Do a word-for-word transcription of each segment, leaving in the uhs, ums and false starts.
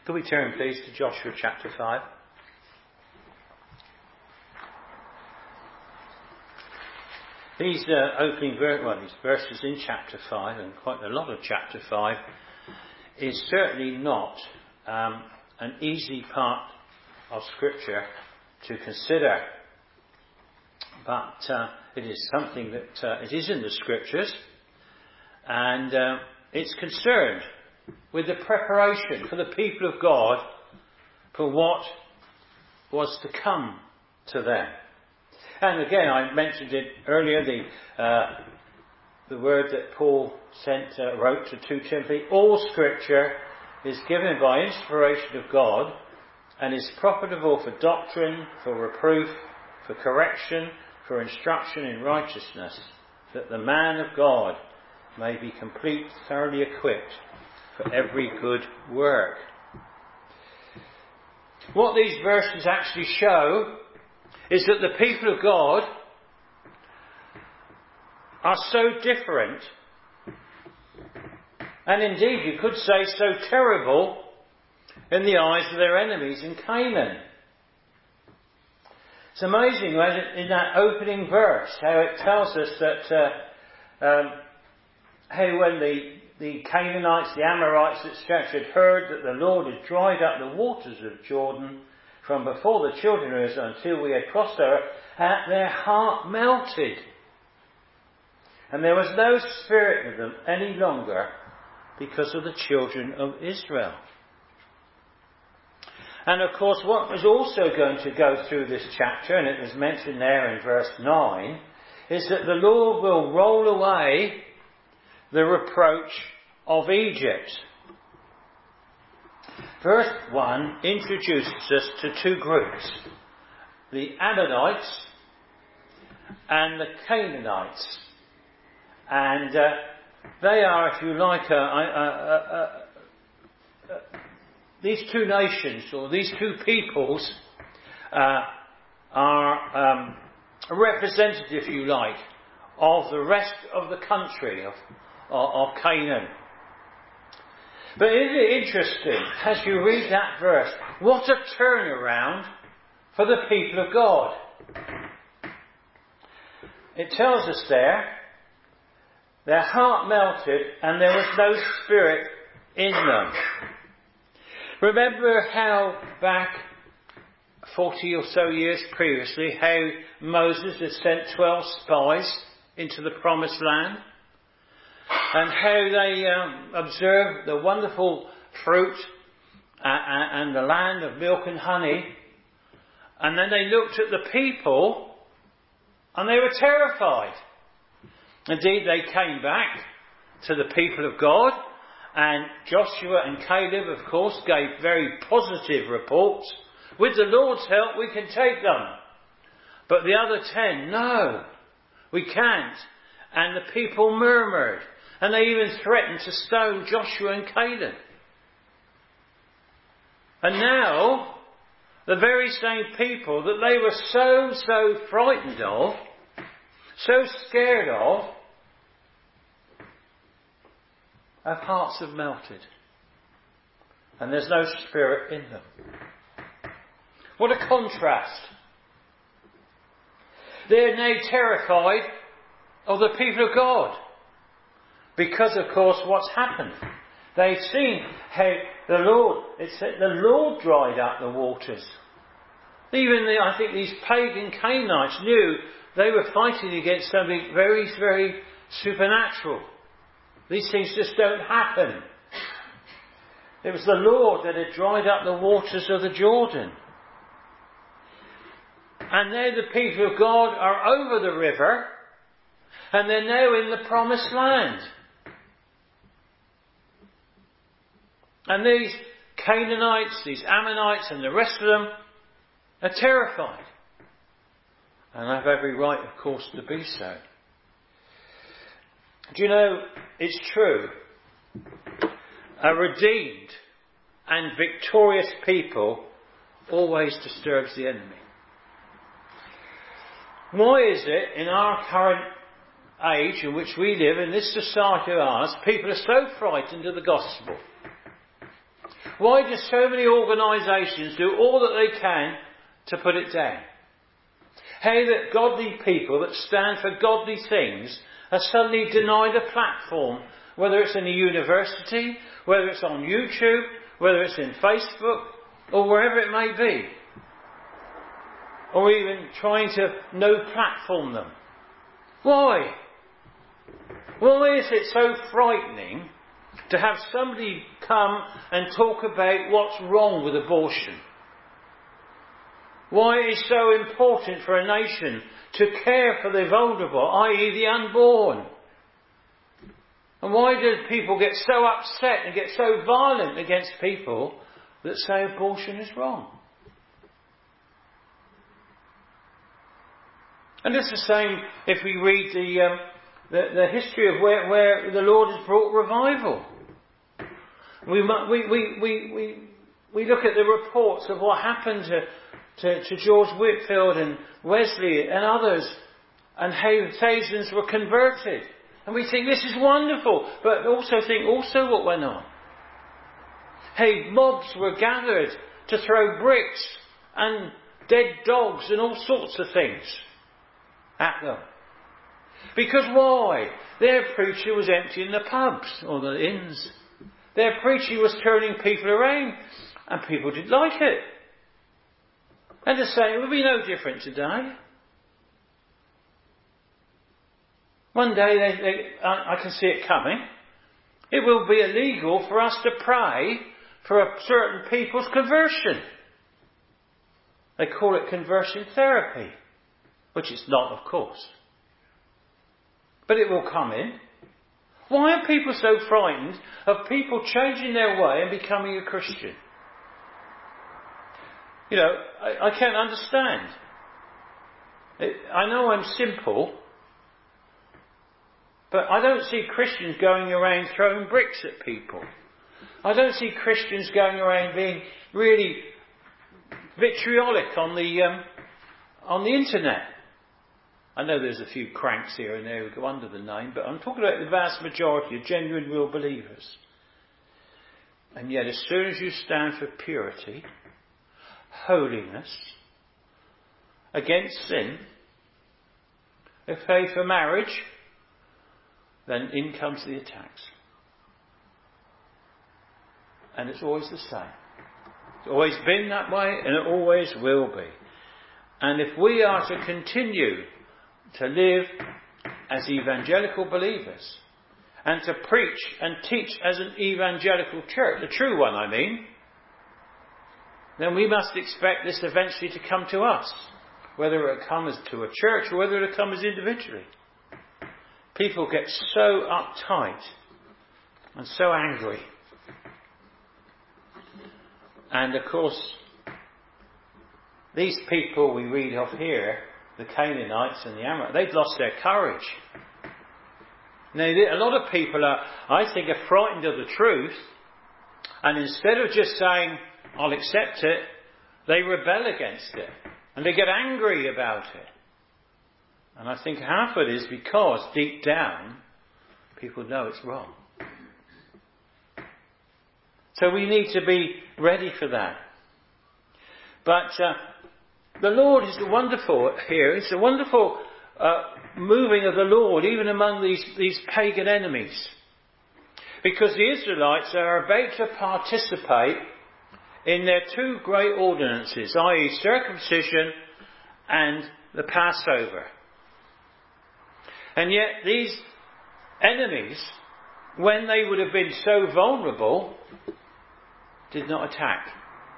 Could we turn please to Joshua chapter five? These uh, opening ver- well, these verses in chapter five, and quite a lot of chapter five, is certainly not um, an easy part of Scripture to consider. But uh, it is something that uh, it is in the Scriptures, and uh, it's concerned with the preparation for the people of God for what was to come to them. And again, I mentioned it earlier, the uh, the word that Paul sent, uh, wrote to two Timothy, all Scripture is given by inspiration of God and is profitable for doctrine, for reproof, for correction, for instruction in righteousness, that the man of God may be complete, thoroughly equipped for every good work. What these verses actually show is that the people of God are so different, and indeed you could say so terrible, in the eyes of their enemies in Canaan. It's amazing when in that opening verse how it tells us that uh, um, how when the, the Canaanites, the Amorites, et cetera had heard that the Lord had dried up the waters of Jordan from before the children of Israel until we had crossed over, uh, their heart melted. And there was no spirit with them any longer because of the children of Israel. And of course what was also going to go through this chapter, and it was mentioned there in verse nine, is that the Lord will roll away the reproach of Egypt. Verse one introduces us to two groups, the Ammonites and the Canaanites. And uh, they are, if you like, uh, uh, uh, uh, these two nations, or these two peoples, uh, are um, representative, if you like, of the rest of the country of, of, of Canaan. But isn't it interesting, as you read that verse, what a turnaround for the people of God. It tells us there, their heart melted and there was no spirit in them. Remember how back forty or so years previously, how Moses had sent twelve spies into the promised land? And how they um, observed the wonderful fruit uh, and the land of milk and honey. And then they looked at the people and they were terrified. Indeed, they came back to the people of God, and Joshua and Caleb, of course, gave very positive reports. With the Lord's help, we can take them. But the other ten, no, we can't. And the people murmured. And they even threatened to stone Joshua and Caleb. And now, the very same people that they were so, so frightened of, so scared of, our hearts have melted. And there's no spirit in them. What a contrast. They're now terrified of the people of God. Because, of course, what's happened? They've seen how the Lord, it said the Lord dried up the waters. Even the, I think these pagan Canaanites knew they were fighting against something very, very supernatural. These things just don't happen. It was the Lord that had dried up the waters of the Jordan. And now the people of God are over the river, and they're now in the promised land. And these Canaanites, these Ammonites and the rest of them are terrified. And have every right, of course, to be so. Do you know, it's true. A redeemed and victorious people always disturbs the enemy. Why is it in our current age in which we live, in this society of ours, people are so frightened of the gospel? Why do so many organisations do all that they can to put it down? How that godly people that stand for godly things are suddenly denied a platform, whether it's in a university, whether it's on YouTube, whether it's in Facebook, or wherever it may be. Or even trying to no-platform them. Why? Why is it so frightening to have somebody come and talk about what's wrong with abortion? Why it is so important for a nation to care for the vulnerable, that is the unborn? And why do people get so upset and get so violent against people that say abortion is wrong? And it's the same if we read the um, the, the history of where, where the Lord has brought revival. We, we, we, we, we, we look at the reports of what happened to, to, to George Whitefield and Wesley and others, and how thousands were converted. And we think this is wonderful, but also think also what went on. How mobs were gathered to throw bricks and dead dogs and all sorts of things at them. Because why? Their preacher was emptying the pubs or the inns. Their preacher was turning people around, and people didn't like it. And to say it would be no different today. One day, they, they, I, I can see it coming. It will be illegal for us to pray for a certain people's conversion. They call it conversion therapy, which it's not, of course. But it will come in. Why are people so frightened of people changing their way and becoming a Christian? You know, I, I can't understand. It, I know I'm simple, but I don't see Christians going around throwing bricks at people. I don't see Christians going around being really vitriolic on the um, on the internet. I know there's a few cranks here and there who go under the name, but I'm talking about the vast majority of genuine real believers. And yet as soon as you stand for purity, holiness, against sin, if pay for marriage, then in comes the attacks. And it's always the same. It's always been that way, and it always will be. And if we are to continue to live as evangelical believers, and to preach and teach as an evangelical church, the true one I mean, then we must expect this eventually to come to us, whether it comes to a church or whether it comes individually. People get so uptight and so angry. And of course, these people we read of here, the Canaanites and the Amorites, they'd lost their courage. Now, a lot of people are, I think, are frightened of the truth, and instead of just saying, I'll accept it, they rebel against it, and they get angry about it. And I think half of it is because, deep down, people know it's wrong. So we need to be ready for that. But uh, the Lord is wonderful here. It's a wonderful uh, moving of the Lord, even among these, these pagan enemies. Because the Israelites are about to participate in their two great ordinances, that is circumcision and the Passover. And yet these enemies, when they would have been so vulnerable, did not attack.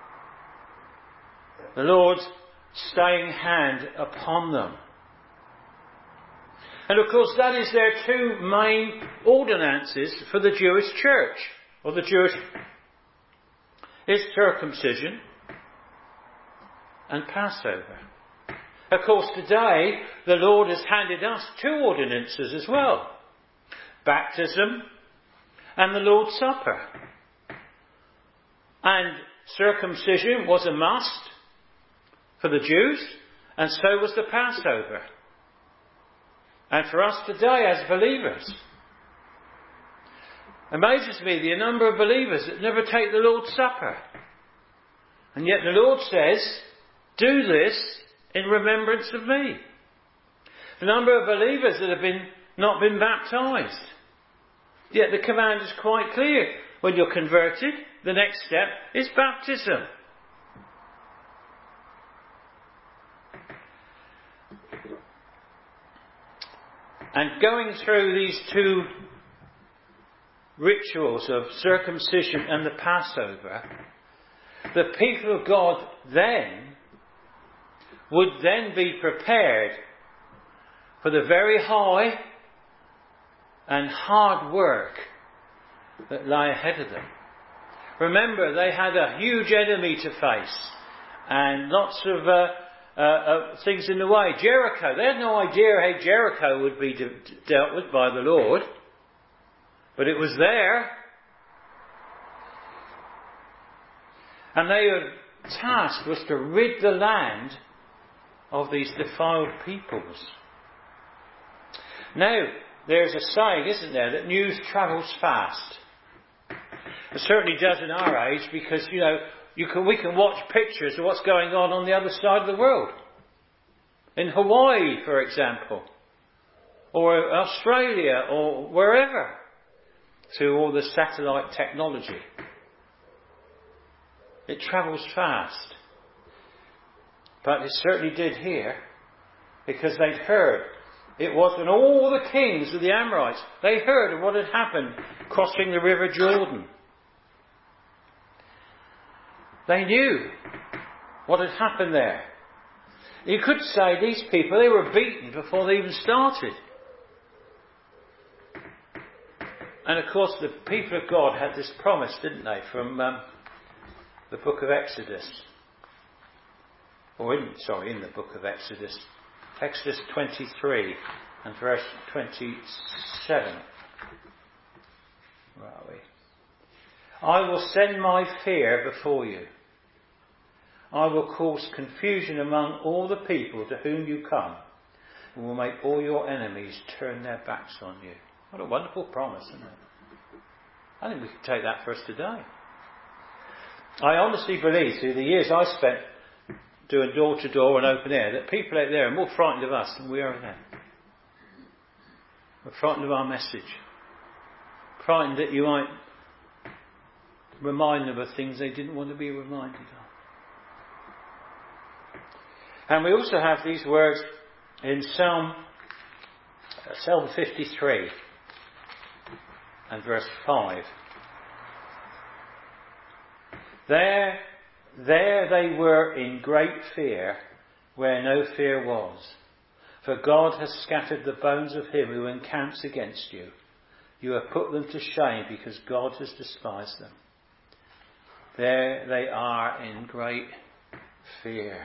The Lord's staying hand upon them. And of course that is their two main ordinances for the Jewish church, or the Jewish, is circumcision and Passover. Of course today the Lord has handed us two ordinances as well. Baptism and the Lord's Supper. And circumcision was a must for the Jews, and so was the Passover. And for us today as believers. Amazes me the number of believers that never take the Lord's Supper. And yet the Lord says, do this in remembrance of me. The number of believers that have been not been baptized. Yet the command is quite clear. When you're converted, the next step is baptism. And going through these two rituals of circumcision and the Passover, the people of God then would then be prepared for the very high and hard work that lay ahead of them. Remember, they had a huge enemy to face and lots of uh, uh, uh, things in the way. Jericho, they had no idea how Jericho would be de- dealt with by the Lord, but it was there. And their task was to rid the land of these defiled peoples. Now, there's a saying, isn't there, that news travels fast. It certainly does in our age, because, you know, you can, we can watch pictures of what's going on on the other side of the world. In Hawaii, for example, or Australia, or wherever, through all the satellite technology. It travels fast. But it certainly did here, because they'd heard. It was when all the kings of the Amorites, they heard of what had happened crossing the River Jordan. They knew what had happened there. You could say these people, they were beaten before they even started. And of course the people of God had this promise, didn't they, from um, the book of Exodus. Or in, sorry, in the book of Exodus. Exodus twenty-three and verse twenty-seven. Where are we? I will send my fear before you. I will cause confusion among all the people to whom you come, and will make all your enemies turn their backs on you. What a wonderful promise, isn't it? I think we can take that for us today. I honestly believe through the years I spent doing door to door and open air, that people out there are more frightened of us than we are of them. We're frightened of our message. Frightened that you might remind them of things they didn't want to be reminded of. And we also have these words in Psalm, Psalm fifty-three and verse five. There There they were in great fear, where no fear was. For God has scattered the bones of him who encamps against you. You have put them to shame, because God has despised them. There they are in great fear.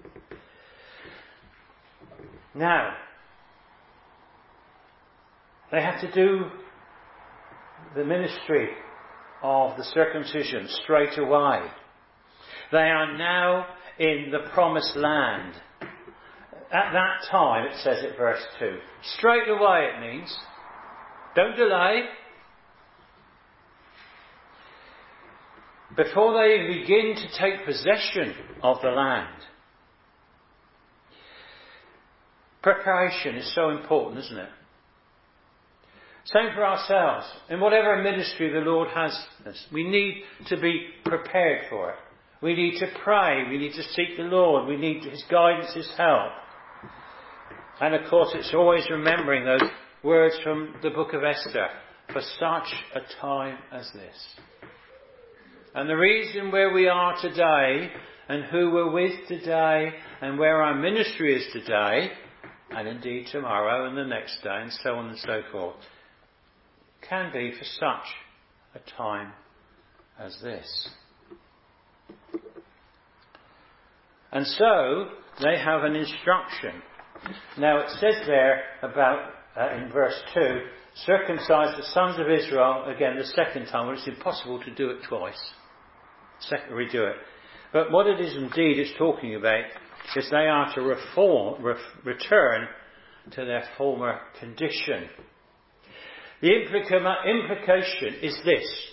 Now, they have to do the ministry of the circumcision straight away. They are now in the promised land. At that time, it says at verse two. Straight away it means. Don't delay. Before they begin to take possession of the land. Preparation is so important, isn't it? Same for ourselves. In whatever ministry the Lord has us, we need to be prepared for it. We need to pray. We need to seek the Lord. We need His guidance, His help. And of course, it's always remembering those words from the book of Esther. For such a time as this. And the reason where we are today, and who we're with today, and where our ministry is today, and indeed tomorrow and the next day, and so on and so forth, can be for such a time as this. And so, they have an instruction. Now it says there about, uh, in verse two, circumcise the sons of Israel, again the second time, well it's impossible to do it twice. Second, redo it. But what it is indeed it's talking about is they are to reform, re- return to their former condition. The implica- implication is this.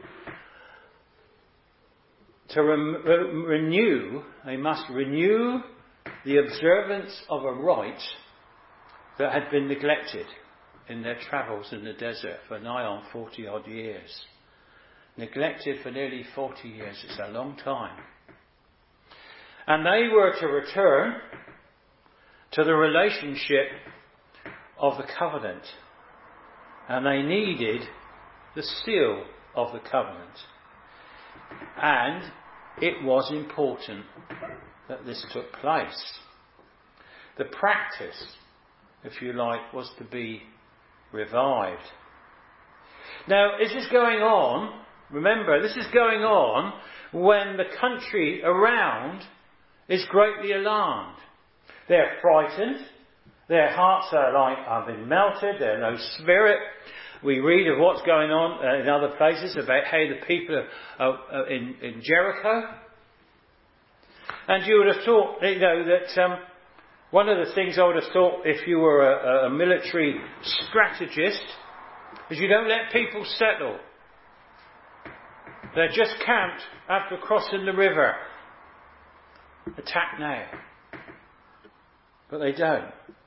To re- re- renew, they must renew the observance of a rite that had been neglected in their travels in the desert for nigh on forty odd years. Neglected for nearly forty years. It's a long time. And they were to return to the relationship of the covenant. And they needed the seal of the covenant. And it was important that this took place. The practice, if you like, was to be revived. Now, this is going on, remember, this is going on when the country around is greatly alarmed. They're frightened. Their hearts are like, have been melted. There's no spirit. We read of what's going on uh, in other places about how the people are uh, in, in Jericho. And you would have thought, you know, that um, one of the things I would have thought if you were a, a military strategist is you don't let people settle. They're just camped after crossing the river. Attack now. But they don't.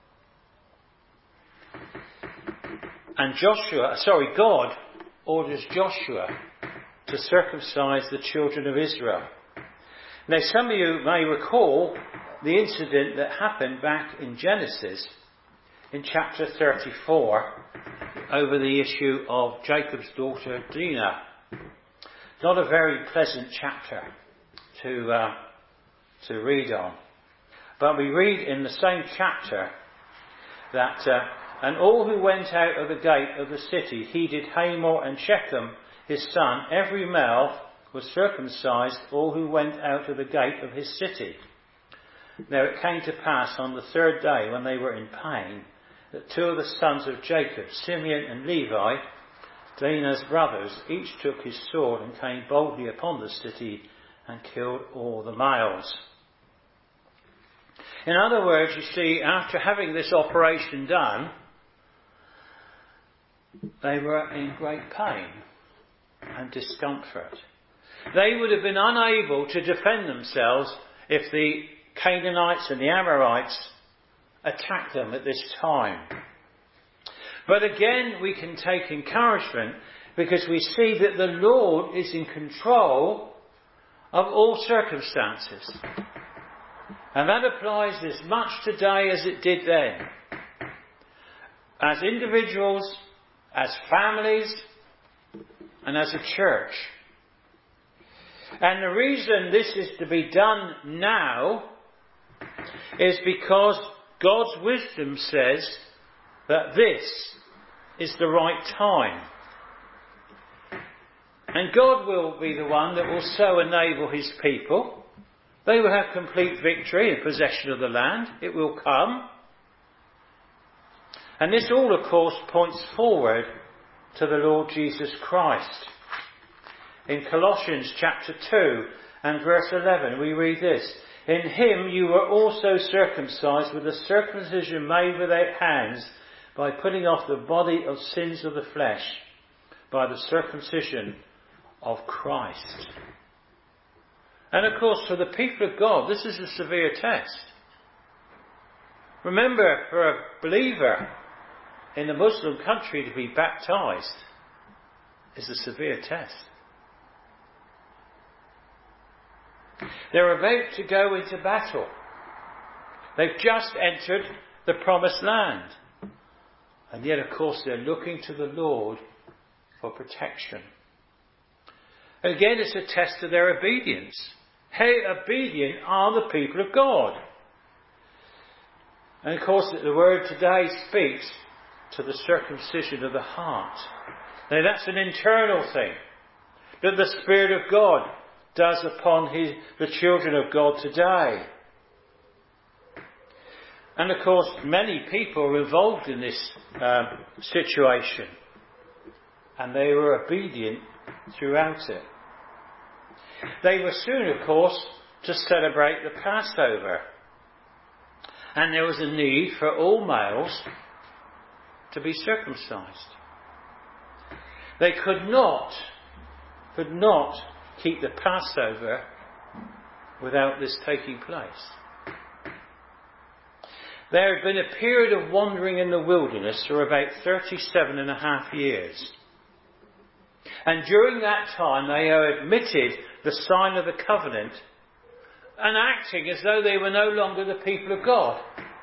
And Joshua, sorry, God orders Joshua to circumcise the children of Israel. Now, some of you may recall the incident that happened back in Genesis in chapter thirty-four over the issue of Jacob's daughter Dinah. Not a very pleasant chapter to uh, to read on. But we read in the same chapter that uh, and all who went out of the gate of the city heeded Hamor and Shechem his son, every male was circumcised, all who went out of the gate of his city. Now it came to pass on the third day, when they were in pain, that two of the sons of Jacob, Simeon and Levi, Dinah's brothers, each took his sword and came boldly upon the city and killed all the males. In other words, you see, after having this operation done, they were in great pain and discomfort. They would have been unable to defend themselves if the Canaanites and the Amorites attacked them at this time. But again, we can take encouragement because we see that the Lord is in control of all circumstances. And that applies as much today as it did then. As individuals, as families, and as a church. And the reason this is to be done now is because God's wisdom says that this is the right time. And God will be the one that will so enable his people. They will have complete victory and possession of the land. It will come. And this all, of course, points forward to the Lord Jesus Christ. In Colossians chapter two and verse eleven, we read this: In him you were also circumcised with a circumcision made without hands, by putting off the body of sins of the flesh, by the circumcision of Christ. And of course, for the people of God, this is a severe test. Remember, for a believer in a Muslim country to be baptized is a severe test. They're about to go into battle. They've just entered the promised land. And yet, of course, they're looking to the Lord for protection. And again, it's a test of their obedience. How obedient are the people of God? And of course, the word today speaks to the circumcision of the heart. Now, that's an internal thing that the Spirit of God does upon his, the children of God today. And of course, many people are involved in this um, situation. And they were obedient throughout it. They were soon, of course, to celebrate the Passover. And there was a need for all males to be circumcised. They could not, could not keep the Passover without this taking place. There had been a period of wandering in the wilderness for about thirty-seven and a half years. And during that time they had admitted the sign of the covenant and acting as though they were no longer the people of God.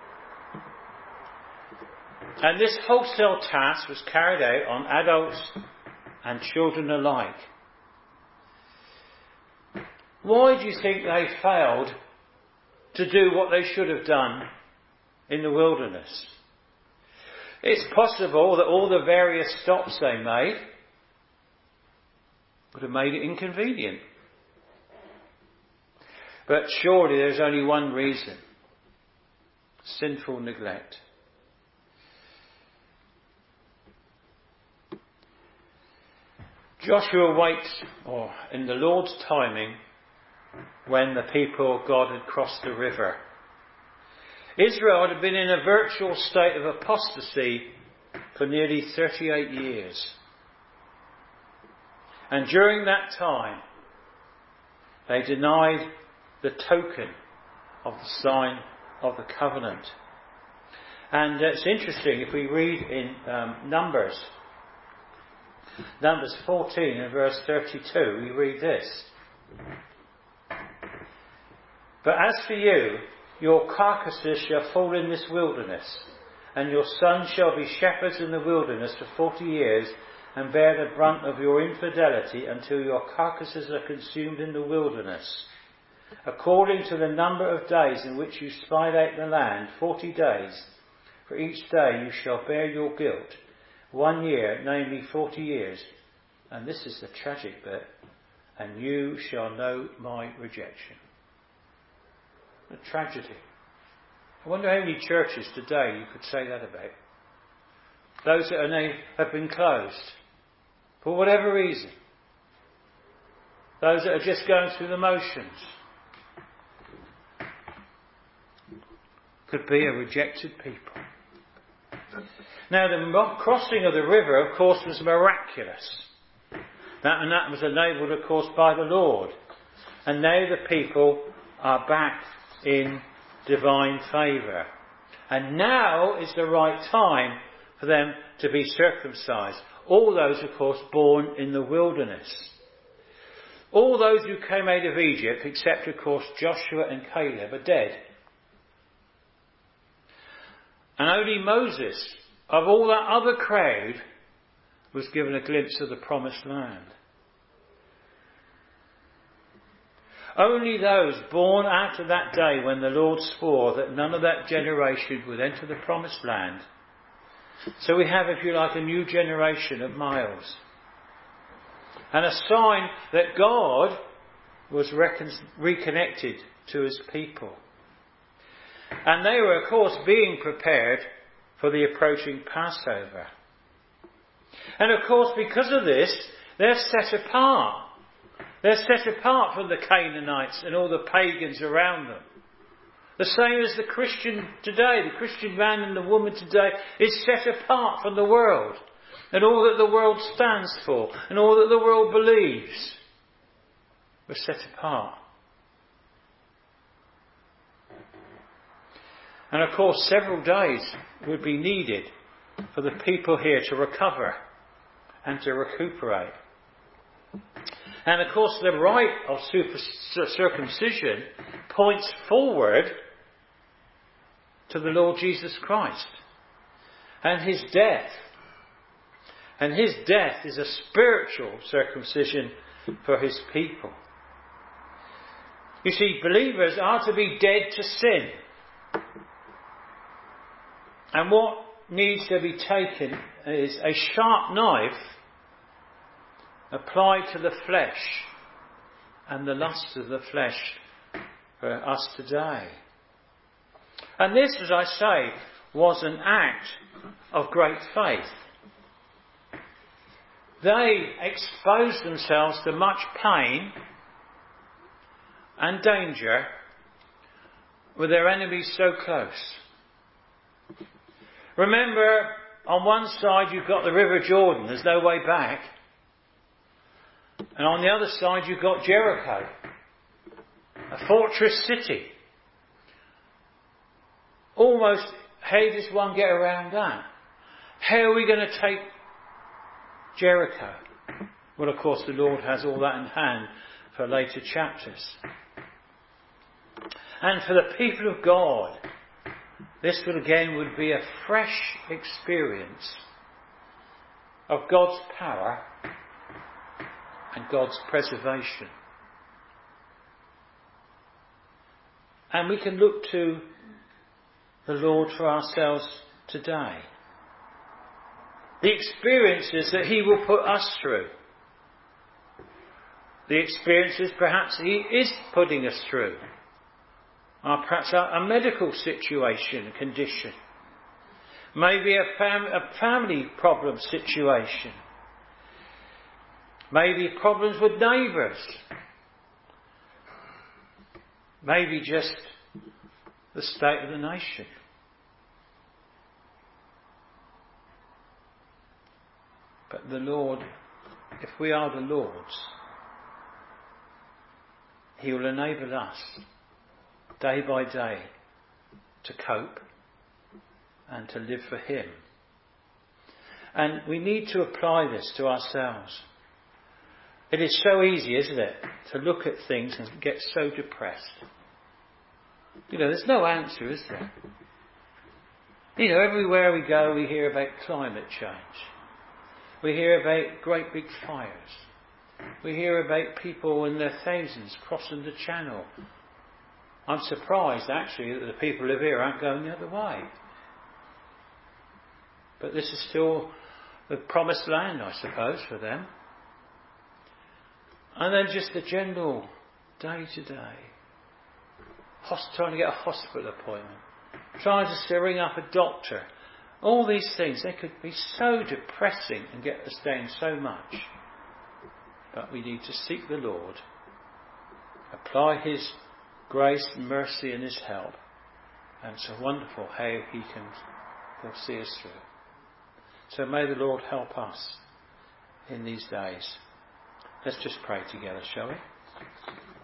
And this wholesale task was carried out on adults and children alike. Why do you think they failed to do what they should have done in the wilderness? It's possible that all the various stops they made would have made it inconvenient. But surely there's only one reason: sinful neglect. Joshua waits, or in the Lord's timing, when the people of God had crossed the river. Israel had been in a virtual state of apostasy for nearly thirty-eight years. And during that time, they denied the token of the sign of the covenant. And it's interesting, if we read in um, Numbers, Numbers fourteen and verse thirty-two, we read this. But as for you, your carcasses shall fall in this wilderness, and your sons shall be shepherds in the wilderness for forty years, and bear the brunt of your infidelity until your carcasses are consumed in the wilderness. According to the number of days in which you spied out the land, forty days, for each day you shall bear your guilt. One year, namely forty years. And this is the tragic bit. And you shall know my rejection. A tragedy. I wonder how many churches today you could say that about. Those that are now have been closed, for whatever reason. Those that are just going through the motions. Could be a rejected people. Now the crossing of the river, of course, was miraculous. That, and that was enabled, of course, by the Lord. And now the people are back in divine favour. And now is the right time for them to be circumcised. All those, of course, born in the wilderness. All those who came out of Egypt, except, of course, Joshua and Caleb, are dead. And only Moses, of all that other crowd, was given a glimpse of the promised land. Only those born after that day when the Lord swore that none of that generation would enter the promised land. So we have, if you like, a new generation of males. And a sign that God was recon- reconnected to his people. And they were, of course, being prepared for the approaching Passover. And of course, because of this, they're set apart. They're set apart from the Canaanites and all the pagans around them. The same as the Christian today. The Christian man and the woman today is set apart from the world. And all that the world stands for. And all that the world believes. We're set apart. And of course, several days would be needed for the people here to recover and to recuperate. And of course, the rite of circumcision points forward to the Lord Jesus Christ and his death. And his death is a spiritual circumcision for his people. You see, believers are to be dead to sin. And what needs to be taken is a sharp knife applied to the flesh and the lusts of the flesh for us today. And this, as I say, was an act of great faith. They exposed themselves to much pain and danger with their enemies so close. Remember, on one side you've got the River Jordan, there's no way back. And on the other side you've got Jericho, a fortress city. Almost, how does one get around that? How are we going to take Jericho? Well, of course, the Lord has all that in hand for later chapters. And for the people of God, this would again would be a fresh experience of God's power and God's preservation. And we can look to the Lord for ourselves today. The experiences that He will put us through. The experiences perhaps He is putting us through. Or perhaps a, a medical situation, condition. Maybe a, fam- a family problem situation. Maybe problems with neighbours. Maybe just the state of the nation. But the Lord, if we are the Lord's, He will enable us day by day to cope and to live for Him. And we need to apply this to ourselves. It is so easy, isn't it, to look at things and get so depressed. You know, there's no answer, is there? You know, everywhere we go we hear about climate change. We hear about great big fires. We hear about people in their thousands crossing the channel. I'm surprised actually that the people who live here aren't going the other way. But this is still the promised land, I suppose, for them. And then just the general day to day. Trying to get a hospital appointment. Trying to ring up a doctor. All these things, they could be so depressing and get us down so much. But we need to seek the Lord. Apply His grace, mercy and His help. And it's wonderful how He can He'll see us through. So may the Lord help us in these days. Let's just pray together, shall we?